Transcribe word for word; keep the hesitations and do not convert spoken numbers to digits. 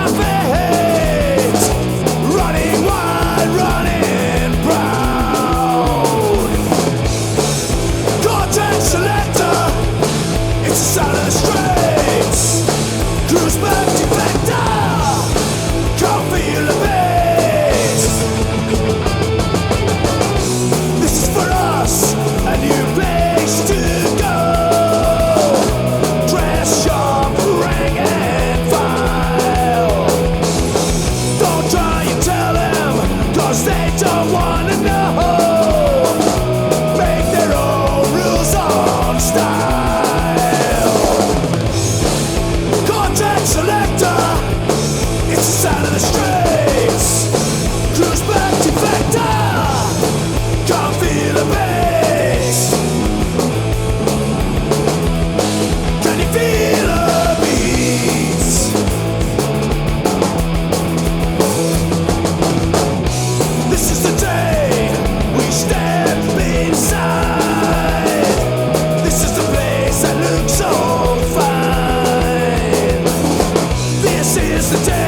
my veins, running wild, running proud. Cortex selector, it's the sound of the streets. Cruise back defector, can't feel the bass. This is for us, a new place to go. Dress sharp, rank and file. Don't try and tell them, cause they don't wanna know. Make their own rules on style. Cortex selector, it's the sound of the streets. Cruise back defector, can't feel the bass. Can you feel the beats? This is the day we step inside. This is the place that looks so fine. This is the day